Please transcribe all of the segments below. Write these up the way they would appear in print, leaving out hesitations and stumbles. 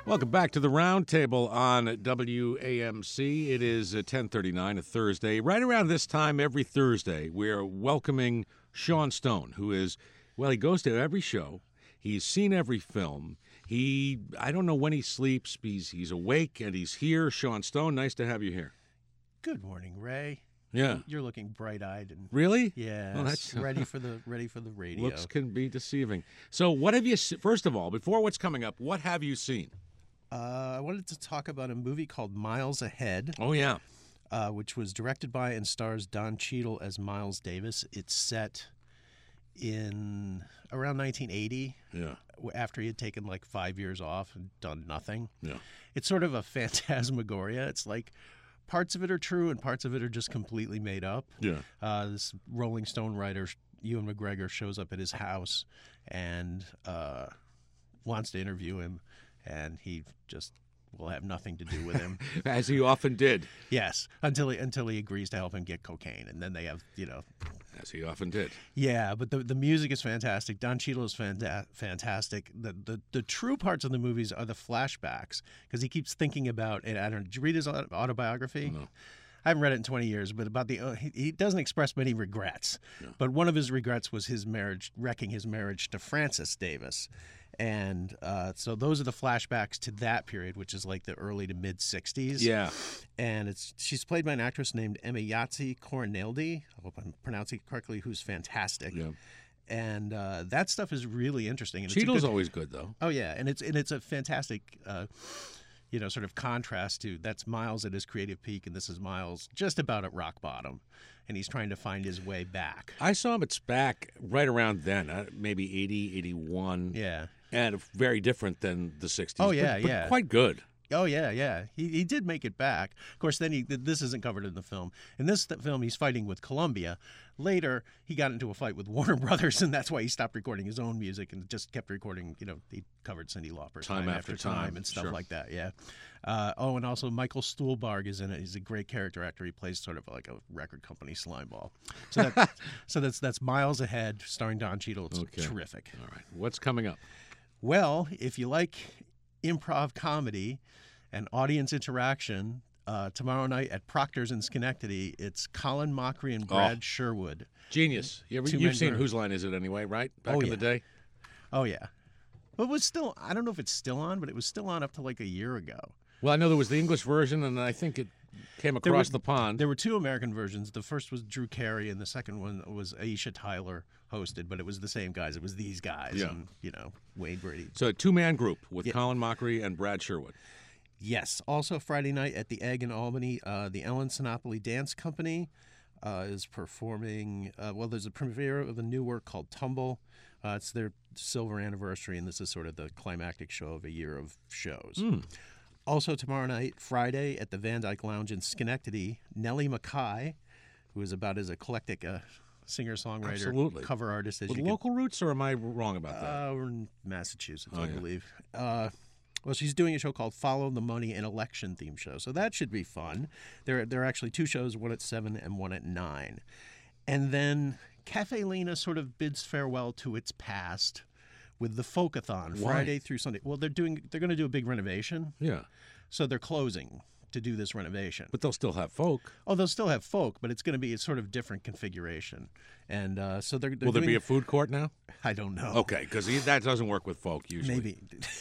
Welcome back to the Roundtable on WAMC. It is 10:39, a Thursday. Right around this time every Thursday, we're welcoming Sean Stone, who is, well, he goes to every show. He's seen every film. I don't know when he sleeps. He's awake and he's here. Sean Stone, nice to have you here. Good morning, Ray. Yeah. You're looking bright-eyed and Really? yeah, Well, that's ready for the radio. Looks can be deceiving. So, what have you? First of all, before what's coming up, what have you seen? I wanted to talk about a movie called Miles Ahead, Oh yeah, which was directed by and stars Don Cheadle as Miles Davis. It's set in around 1980. yeah, After he had taken like 5 years off and done nothing. yeah. It's sort of a phantasmagoria. It's like parts of it are true and parts of it are just completely made up. Yeah. This Rolling Stone writer, Ewan McGregor, shows up at his house and wants to interview him, and he just will have nothing to do with him. As he often did. Yes, until he agrees to help him get cocaine, and then they have, As he often did. Yeah, but the music is fantastic. Don Cheadle is fantastic. The true parts of the movies are the flashbacks, because he keeps thinking about it. I don't know. Did you read his autobiography? No. I haven't read it in 20 years, but about he doesn't express many regrets. Yeah. But one of his regrets was wrecking his marriage to Frances Davis. And so those are the flashbacks to that period, which is like the early to mid 60s. Yeah. And she's played by an actress named Emayatzy Coroneldi. I hope I'm pronouncing it correctly, who's fantastic. Yeah. And that stuff is really interesting. And Cheadle's always good, though. Oh yeah, and it's a fantastic, sort of contrast to that's Miles at his creative peak, and this is Miles just about at rock bottom, and he's trying to find his way back. I saw him at SPAC right around then, maybe 80, 81. Yeah. And very different than the 60s. Oh, yeah, but yeah. quite good. Oh yeah. He did make it back. Of course, then this isn't covered in the film. In this film, he's fighting with Columbia. Later, he got into a fight with Warner Brothers, and that's why he stopped recording his own music and just kept recording. He covered Cyndi Lauper Time after time and stuff sure. like that. Yeah. And also Michael Stuhlbarg is in it. He's a great character actor. He plays sort of like a record company slimeball. So that's Miles Ahead, starring Don Cheadle. It's terrific. All right. What's coming up? Well, if you like improv comedy and audience interaction, tomorrow night at Proctor's in Schenectady, it's Colin Mochrie and Brad Sherwood. Genius. You've seen Whose Line Is It Anyway, right? Back in the day? Oh, yeah. But it was still, I don't know if it's still on, but it was still on up to like a year ago. Well, I know there was the English version, and I think it came across the pond. There were two American versions. The first was Drew Carey, and the second one was Aisha Tyler hosted, but it was the same guys. It was these guys, Yeah. and, Wayne Brady. So a two-man group with Colin Mochrie and Brad Sherwood. Yes. Also Friday night at the Egg in Albany, the Ellen Sinopoli Dance Company is performing. There's a premiere of a new work called Tumble. It's their silver anniversary, and this is sort of the climactic show of a year of shows. Also tomorrow night, Friday, at the Van Dyke Lounge in Schenectady, Nellie Mackay, who is about as eclectic a singer-songwriter, Absolutely. cover artist as With you local roots, or am I wrong about that? We're in Massachusetts, Oh, I yeah. believe. Well, she's doing a show called Follow the Money, an election theme show. So that should be fun. There are actually two shows, one at 7 and one at 9. And then Cafe Lena sort of bids farewell to its past with the Folkathon, Why? Friday through Sunday. Well, they're going to do a big renovation. Yeah. So they're closing to do this renovation. But they'll still have folk. Oh, they'll still have folk, but it's going to be a sort of different configuration. And so they're Will there be a food court now? I don't know. Okay, because that doesn't work with folk usually. Maybe.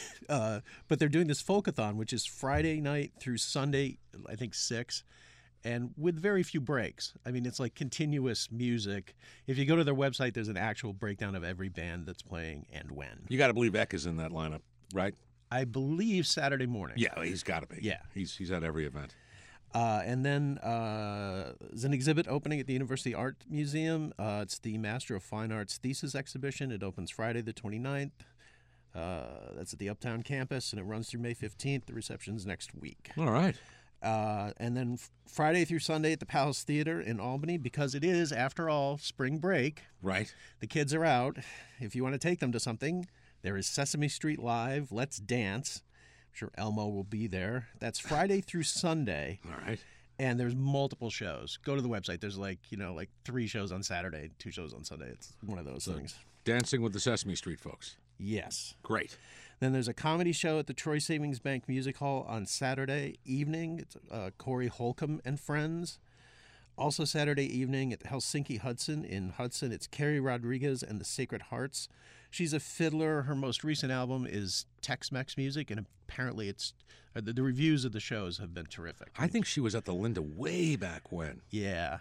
But they're doing this Folkathon, which is Friday night through Sunday, I think 6, and with very few breaks. I mean, it's like continuous music. If you go to their website, there's an actual breakdown of every band that's playing and when. You got to believe Eck is in that lineup, right? I believe Saturday morning. Yeah, he's got to be. Yeah. He's at every event. And then there's an exhibit opening at the University Art Museum. It's the Master of Fine Arts Thesis Exhibition. It opens Friday the 29th. That's at the Uptown campus, and it runs through May 15th. The reception's next week. All right. And then Friday through Sunday at the Palace Theater in Albany, because it is, after all, spring break. Right. The kids are out. If you want to take them to something, there is Sesame Street Live, Let's Dance. I'm sure Elmo will be there. That's Friday through Sunday. All right. And there's multiple shows. Go to the website. There's like 3 shows on Saturday, 2 shows on Sunday. It's one of those things. Dancing with the Sesame Street folks. Yes. Great. Then there's a comedy show at the Troy Savings Bank Music Hall on Saturday evening. It's Corey Holcomb and Friends. Also Saturday evening at the Helsinki Hudson in Hudson, it's Carrie Rodriguez and the Sacred Hearts. She's a fiddler. Her most recent album is Tex-Mex music, and apparently it's the reviews of the shows have been terrific. I think she was at the Linda way back when. Yeah,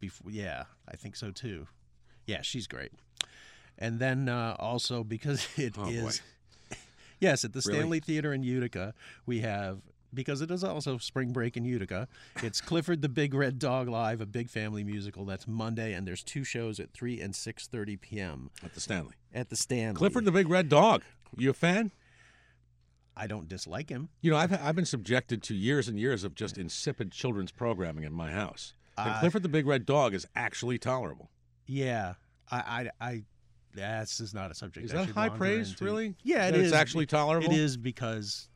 I think so too. Yeah, she's great. And then also because it is, yes, at the Stanley Theater in Utica, we have, because it is also spring break in Utica, it's Clifford the Big Red Dog Live, a big family musical. That's Monday, and there's 2 shows at 3 and 6:30 p.m. At the Stanley. At the Stanley. Clifford the Big Red Dog. You a fan? I don't dislike him. You know, I've been subjected to years and years of just insipid children's programming in my house. And Clifford the Big Red Dog is actually tolerable. Yeah, this is not a subject. Is that high praise, really? Yeah, It's actually tolerable? It is because,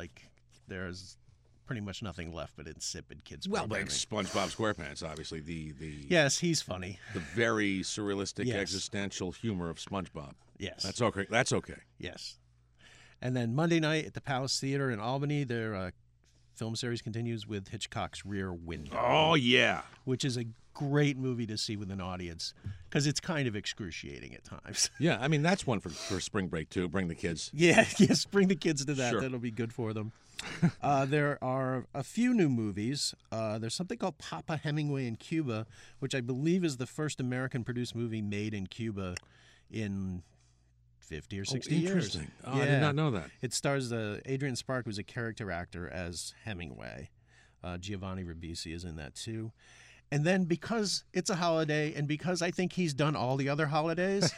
there's pretty much nothing left but insipid kids programming. Like SpongeBob SquarePants, obviously. The Yes, he's funny. The very surrealistic, existential humor of SpongeBob. Yes. That's okay. That's okay. Yes. And then Monday night at the Palace Theater in Albany, their film series continues with Hitchcock's Rear Window. Oh, yeah. Which is a great movie to see with an audience because it's kind of excruciating at times. Yeah, I mean, that's one for spring break, too. Bring the kids. Yes, bring the kids to that. Sure. That'll be good for them. There are a few new movies. There's something called Papa Hemingway in Cuba, which I believe is the first American-produced movie made in Cuba in 50 or 60 years. Interesting. Oh, I did not know that. It stars Adrian Spark, who's a character actor as Hemingway. Giovanni Ribisi is in that, too. And then because it's a holiday and because I think he's done all the other holidays,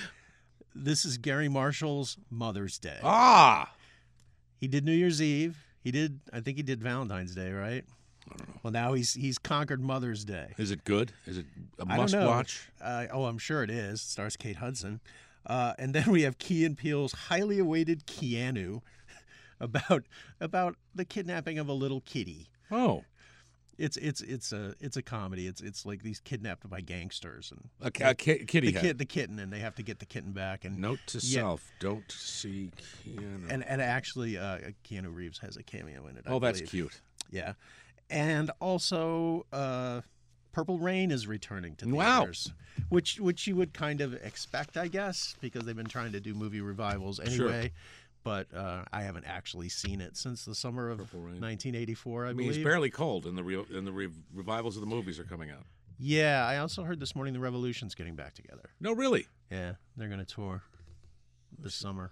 this is Gary Marshall's Mother's Day. Ah! He did New Year's Eve. I think he did Valentine's Day, right? I don't know. Well, now he's conquered Mother's Day. Is it good? Is it a I don't know. must-watch? I'm sure it is. It stars Kate Hudson. And then we have Key and Peele's highly awaited Keanu about the kidnapping of a little kitty. Oh. It's a comedy. It's like these kidnapped by gangsters and kitty the kitten, and they have to get the kitten back. And note to self: don't see Keanu. And actually, Keanu Reeves has a cameo in it. Oh, that's cute. Yeah, and also Purple Rain is returning to theaters, which you would kind of expect, I guess, because they've been trying to do movie revivals anyway. Sure. But I haven't actually seen it since the summer of 1984, I believe. It's barely cold, and the revivals of the movies are coming out. Yeah, I also heard this morning the Revolution's getting back together. No, really? Yeah, they're going to tour this summer.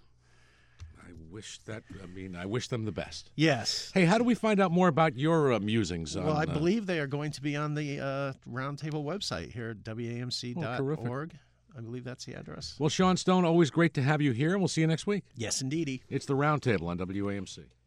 I wish them the best. Yes. Hey, how do we find out more about your musings? Well, I believe they are going to be on the Roundtable website here at WAMC.org. I believe that's the address. Well, Sean Stone, always great to have you here, and we'll see you next week. Yes, indeedy. It's the Roundtable on WAMC.